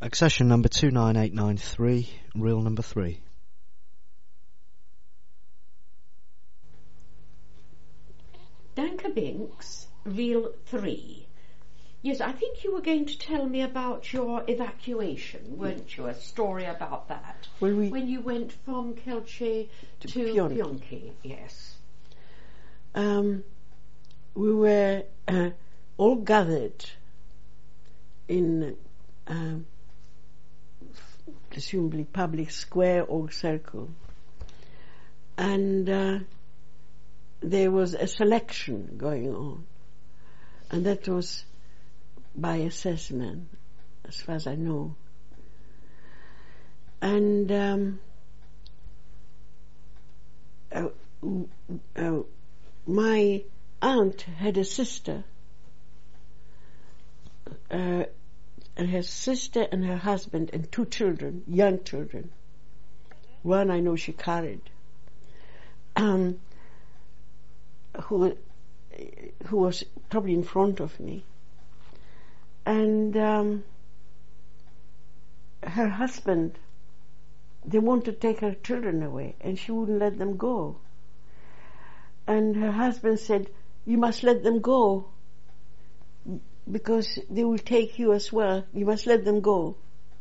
Accession number 29893, reel number 3. Danka Binks, reel 3. Yes, I think you were going to tell me about your evacuation, weren't you? A story about that. When you went from Kelce to Pyongyang, yes. We were all gathered in presumably public square or circle, and there was a selection going on, and that was by assessment, as far as I know. And my aunt had a sister, and her sister and her husband and 2 children, young children. One I know she carried, who was probably in front of me. And her husband, they wanted to take her children away, and she wouldn't let them go. And her husband said, "You must let them go, because they will take you as well. You must let them go."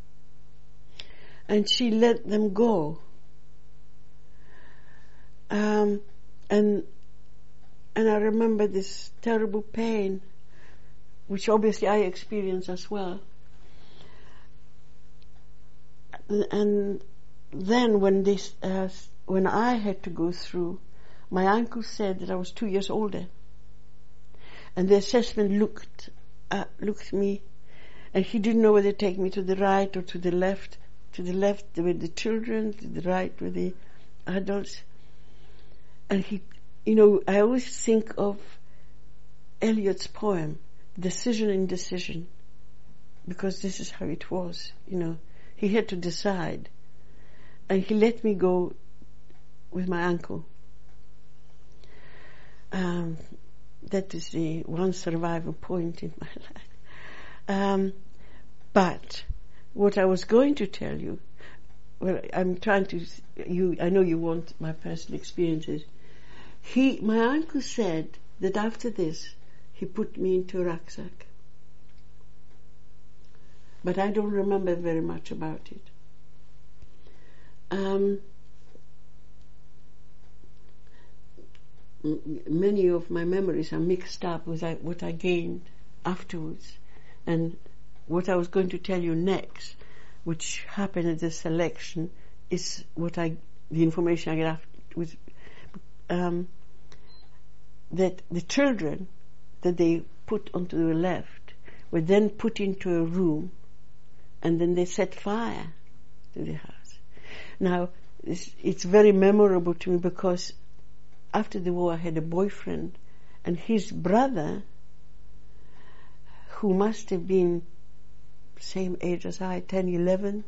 And she let them go. And I remember this terrible pain, which obviously I experienced as well. And then when I had to go through, my uncle said that I was 2 years older, and the assessment looked at me, and he didn't know whether to take me to the right or to the left. To the left with the children, to the right with the adults. And I always think of Eliot's poem, Decision Indecision, because this is how it was. He had to decide, and he let me go with my uncle. That is the one survival point in my life. But what I was going to tell you, I'm trying to. I know you want my personal experiences. My uncle said that after this, he put me into a rucksack. But I don't remember very much about it. Many of my memories are mixed up with what I gained afterwards, and what I was going to tell you next, which happened at the selection, is the information I got afterwards. That the children that they put onto the left were then put into a room, and then they set fire to the house. Now, it's very memorable to me because after the war I had a boyfriend, and his brother, who must have been same age as I, 10, 11,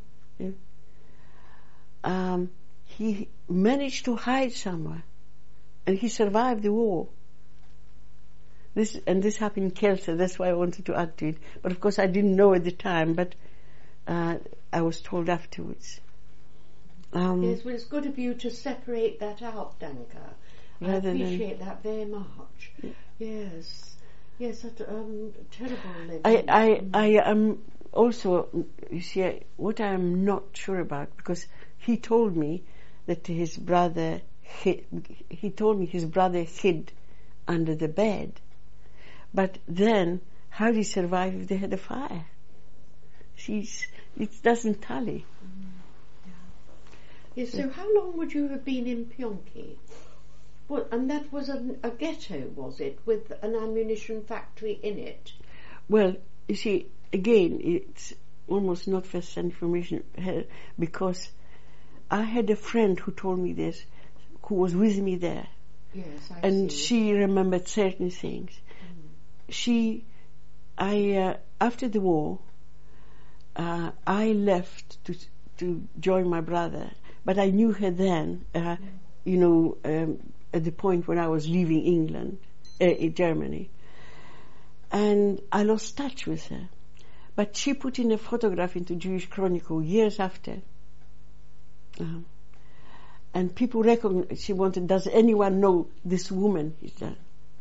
he managed to hide somewhere, and he survived the war. This happened in Kelce, that's why I wanted to add to it. But of course I didn't know at the time, but I was told afterwards. Yes, well, it's good of you to separate that out, Danka. I appreciate that very much. Yes, that terrible living. I am also, you see, what I am not sure about, because he told me that his brother hid under the bed. But then, how did he survive if they had a fire? It doesn't tally. Yes, so how long would you have been in Pyongyang? Well, and that was a ghetto, was it, with an ammunition factory in it? Well, you see, again, it's almost not first-hand information, because I had a friend who told me this, who was with me there. Yes, and she remembered certain things. After the war, I left to join my brother, but I knew her then, at the point when I was leaving England, Germany, and I lost touch with her. But she put in a photograph into Jewish Chronicle years after. And people recognized, she wanted, does anyone know this woman? He said.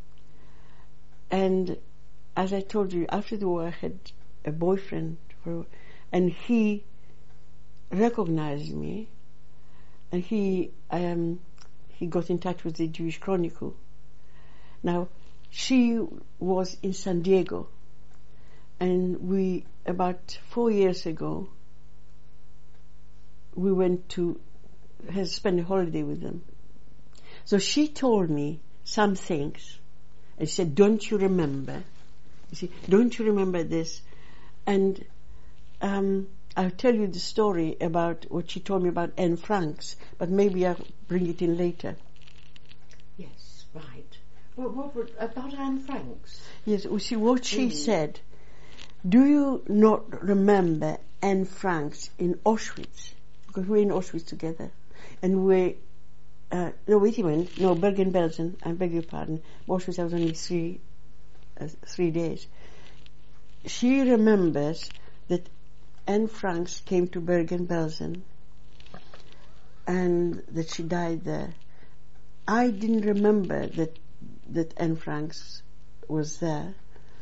And as I told you, after the war I had a boyfriend, and he recognized me, and he got in touch with the Jewish Chronicle. Now, she was in San Diego, and we, about 4 years ago, we went to spend a holiday with them. So she told me some things, and she said, don't you remember? You see, don't you remember this? And I'll tell you the story about what she told me about Anne Franks, but maybe I'll bring it in later. Yes, right. What about Anne Franks? Yes, see what she said. Do you not remember Anne Franks in Auschwitz? Because we're in Auschwitz together. And no, wait a minute. No, Bergen-Belsen. I beg your pardon. Auschwitz, I was only 3 days. She remembers that Anne Franks came to Bergen-Belsen and that she died there. I didn't remember that Anne Franks was there.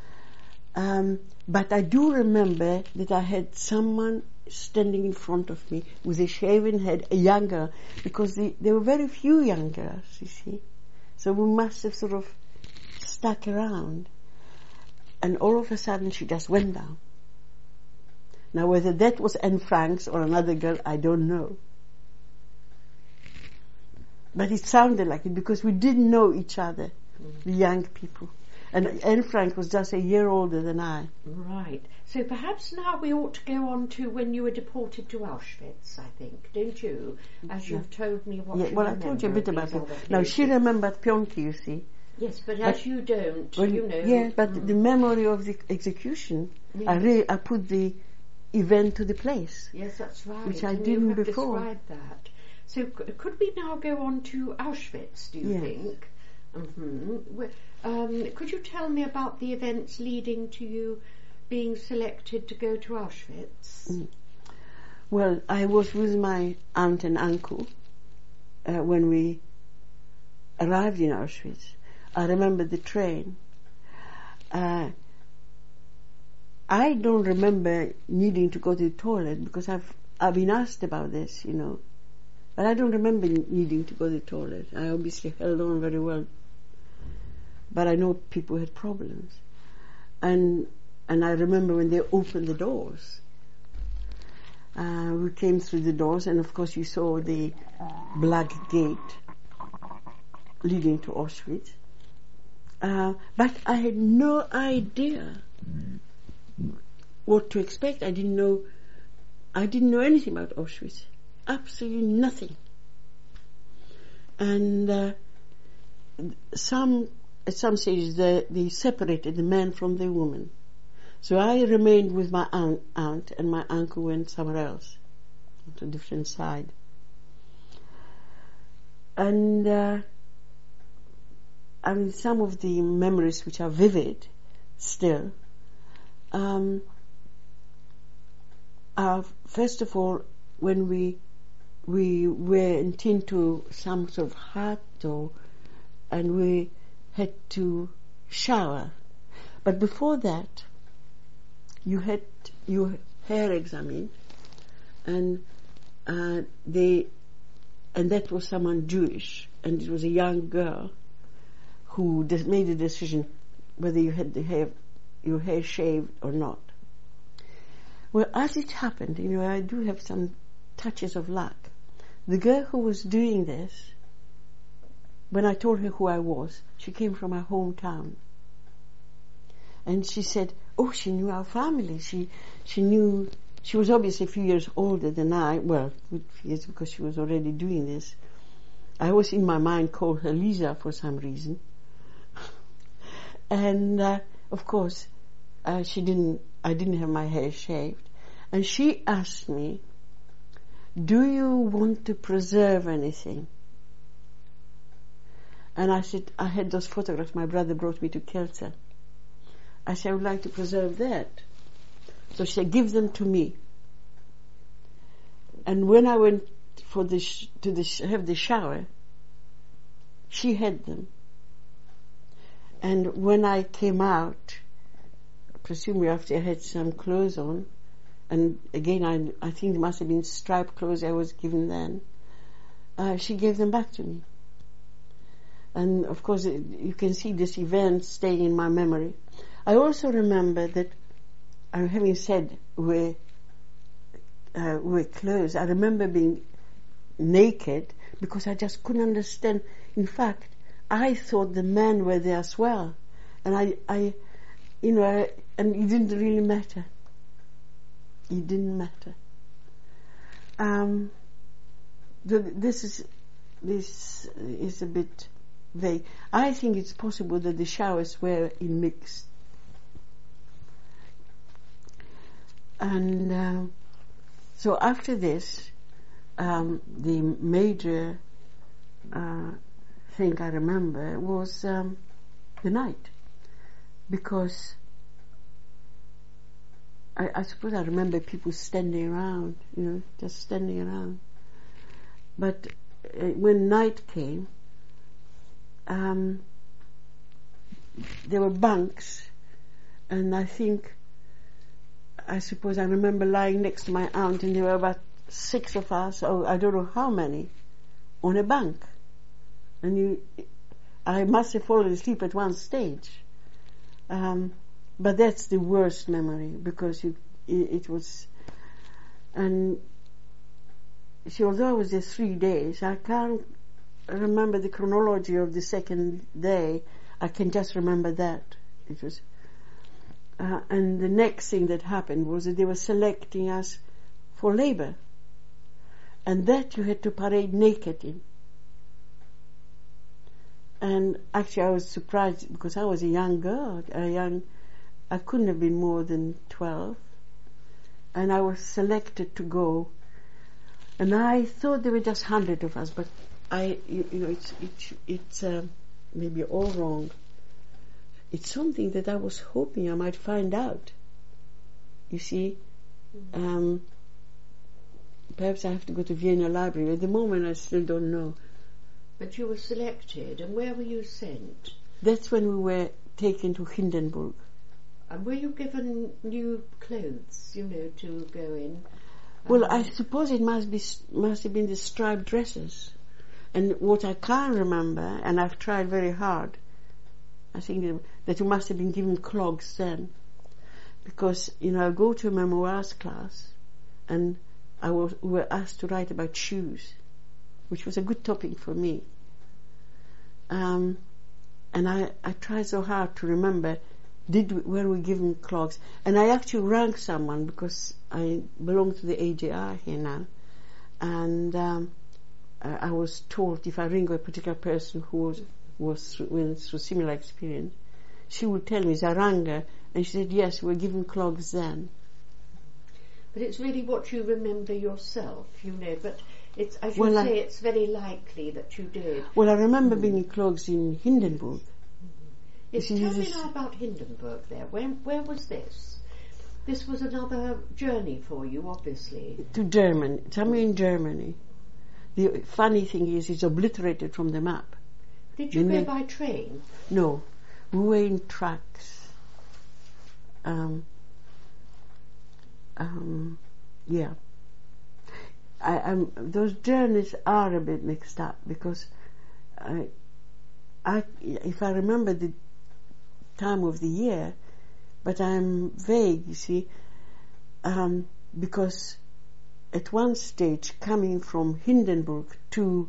But I do remember that I had someone standing in front of me with a shaven head, a young girl, because there were very few young girls, you see. So we must have sort of stuck around. And all of a sudden she just went down. Now whether that was Anne Franks or another girl, I don't know. But it sounded like it because we didn't know each other, the young people. And Anne Frank was just a year older than I. Right. So perhaps now we ought to go on to when you were deported to Auschwitz, I think, don't you? As you've told me what you well, I told you a bit about it. Now, she remembered Pionki, you see. Yes, but as you don't, you know. Yeah, but the memory of the execution, yes. I put the event to the place. Yes, that's right. Which I didn't before. Described that. So could we now go on to Auschwitz, do you think? Mm-hmm. Could you tell me about the events leading to you being selected to go to Auschwitz? Well, I was with my aunt and uncle when we arrived in Auschwitz. I remember the train. I don't remember needing to go to the toilet because I've been asked about this, you know. But I don't remember needing to go to the toilet. I obviously held on very well. But I know people had problems. And I remember when they opened the doors. We came through the doors, and of course you saw the black gate leading to Auschwitz. But I had no idea what to expect. I didn't know anything about Auschwitz. Absolutely nothing. And at some stages they separated the man from the woman. So I remained with my aunt and my uncle went somewhere else, to a different side. And I mean, some of the memories which are vivid still are, first of all, when we went into some sort of hut and we had to shower. But before that, you had your hair examined, and that was someone Jewish, and it was a young girl who made a decision whether you had your hair shaved or not. Well, as it happened, you know, I do have some touches of luck. The girl who was doing this, when I told her who I was, she came from our hometown. And she said, oh, she knew our family. She was obviously a few years older than I, well, years because she was already doing this. I always in my mind called her Lisa for some reason. And, of course, I didn't have my hair shaved. And she asked me, do you want to preserve anything? And I said, I had those photographs my brother brought me to Kielce. I said, I would like to preserve that. So she said, give them to me. And when I went for have the shower, she had them. And when I came out, presumably after I had some clothes on, and again I think it must have been striped clothes I was given then, she gave them back to me. And of course you can see this event staying in my memory. I also remember that, having said we're clothes, I remember being naked because I just couldn't understand. In fact, I thought the men were there as well, and and it didn't really matter. It didn't matter. This is a bit vague. I think it's possible that the showers were mixed, and so after this, the major thing I remember was the night, because I suppose I remember people standing around, just standing around. But when night came, there were bunks, and I suppose I remember lying next to my aunt, and there were about 6 of us, or I don't know how many, on a bunk. And I must have fallen asleep at one stage. But that's the worst memory, because it was, and see, although I was there 3 days, I can't remember the chronology of the second day. I can just remember that. It was, and the next thing that happened was that they were selecting us for labor, and that you had to parade naked in. And actually I was surprised, because I was a young girl, I couldn't have been more than 12, and I was selected to go, and I thought there were just 100 of us, but it's maybe all wrong. It's something that I was hoping I might find out. You see, perhaps I have to go to Vienna Library. At the moment I still don't know. But you were selected, and where were you sent? That's when we were taken to Hindenburg. And were you given new clothes, to go in? Well, I suppose it must have been the striped dresses. And what I can't remember, and I've tried very hard, I think that you must have been given clogs then. Because, I go to a memoirs class, and we were asked to write about shoes, which was a good topic for me. And I tried so hard to remember, were we given clogs? And I actually rang someone, because I belong to the AJR here now, and I was told if I ring a particular person who went through similar experience, she would tell me. I rang her, and she said, yes, we were given clogs then. But it's really what you remember yourself, but it's, as you say, it's very likely that you did. Well, I remember being in clogs in Hindenburg. Yes, tell me now about Hindenburg there. Where was this? This was another journey for you, obviously. To Germany. Somewhere in Germany. The funny thing is, it's obliterated from the map. Did you go by train? No. We were in trucks. Yeah. Those journeys are a bit mixed up, because if I remember the time of the year, but I'm vague, you see, because at one stage, coming from Hindenburg to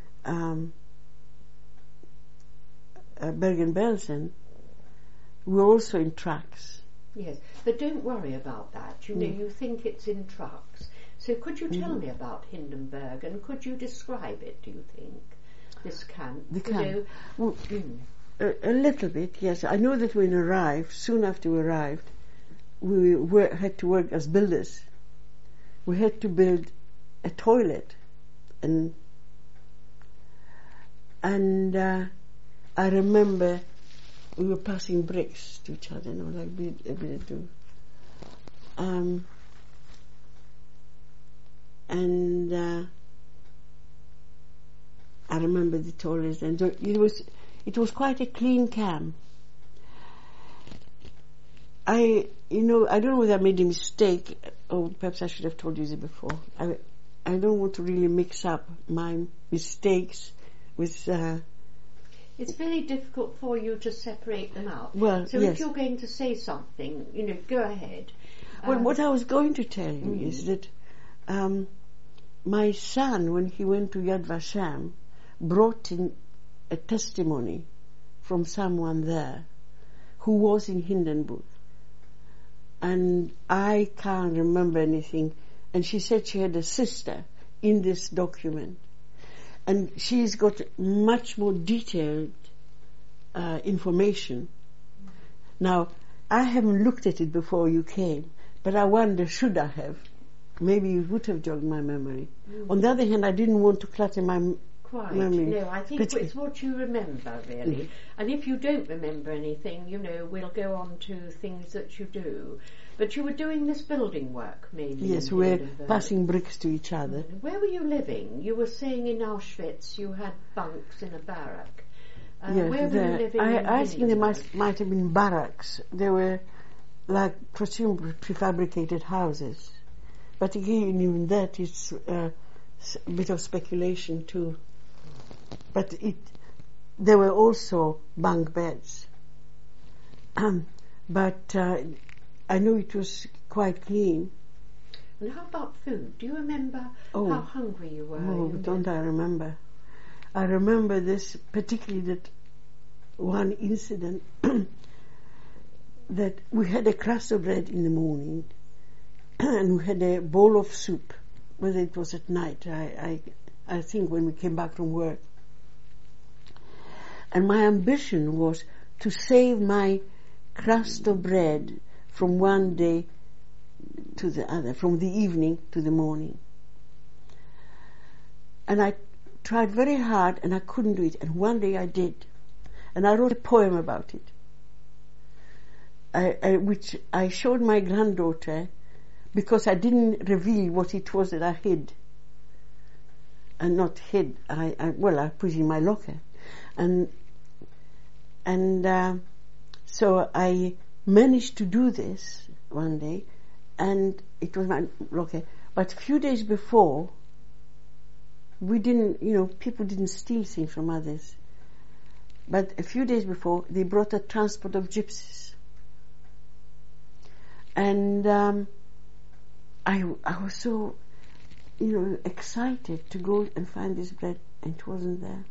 Bergen-Belsen, we were also in trucks. Yes, but don't worry about that. You think it's in trucks. So could you tell me about Hindenburg, and could you describe it, do you think, this camp? The camp? A little bit, yes. I know that when we arrived, soon after we arrived, we had to work as builders. We had to build a toilet, and I remember we were passing bricks to each other, like a bit to. and I remember the toilets, and it was quite a clean camp. I don't know whether I made a mistake, or perhaps I should have told you this before. I don't want to really mix up my mistakes with. It's very difficult for you to separate them out. Well, so yes. If you're going to say something, go ahead. Well, what I was going to tell you is that my son, when he went to Yad Vashem, brought in a testimony from someone there who was in Hindenburg. And I can't remember anything. And she said she had a sister in this document. And she's got much more detailed information. Now, I haven't looked at it before you came, but I wonder, should I have? Maybe it would have jogged my memory. On the other hand, I didn't want to clutter my memory. No, I think it's what you remember, really. And if you don't remember anything, we'll go on to things that you do. But you were doing this building work, mainly. Yes, we're passing bricks to each other. Where were you living? You were saying in Auschwitz you had bunks in a barrack. Yes, where were you living? I think there might have been barracks. They were like prefabricated houses. But again, even that is a bit of speculation too. But there were also bunk beds. But I know it was quite clean. And how about food? Do you remember how hungry you were? Oh, don't I remember. I remember this, particularly that one incident that we had a crust of bread in the morning and we had a bowl of soup, whether it was at night, I think when we came back from work. And my ambition was to save my crust of bread from one day to the other, from the evening to the morning. And I tried very hard and I couldn't do it. And one day I did. And I wrote a poem about it, which I showed my granddaughter because I didn't reveal what it was that I hid. And not hid, I put it in my locker. And so I managed to do this one day, and it was my locker. But a few days before, we didn't, people didn't steal things from others. But a few days before, they brought a transport of gypsies. And I was so, excited to go and find this bread, and it wasn't there.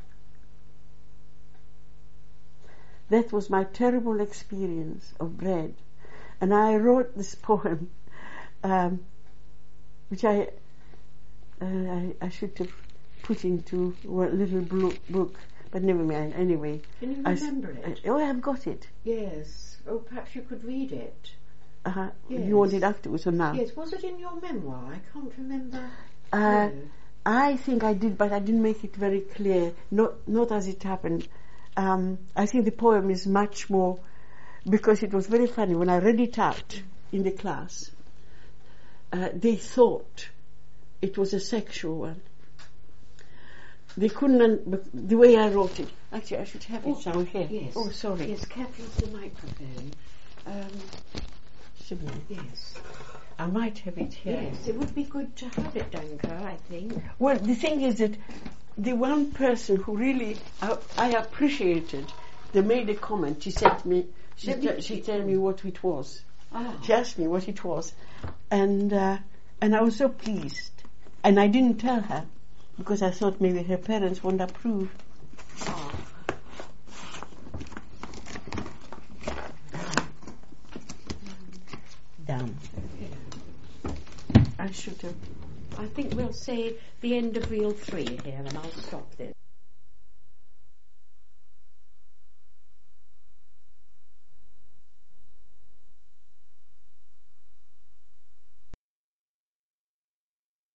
That was my terrible experience of bread. And I wrote this poem, which I should have put into a little book, but never mind. Anyway. Can you remember it? I've got it. Yes. Oh, perhaps you could read it. Yes. You want it afterwards or now? Yes. Was it in your memoir? I can't remember. I think I did, but I didn't make it very clear. Not as it happened. I think the poem is much more, because it was very funny when I read it out in the class. They thought it was a sexual one. They couldn't, the way I wrote it. Actually, I should have it down here. Yes. Oh, sorry. Yes, careful of the microphone. Yes. I might have it here. Yes, it would be good to have it, Danka, I think. Well, the thing is that the one person who really I appreciated, they made a comment. She said to me, she told me what it was. Oh. She asked me what it was, and I was so pleased. And I didn't tell her because I thought maybe her parents wouldn't approve. Oh. Down. I should have. I think we'll say the end of reel 3 here, and I'll stop this.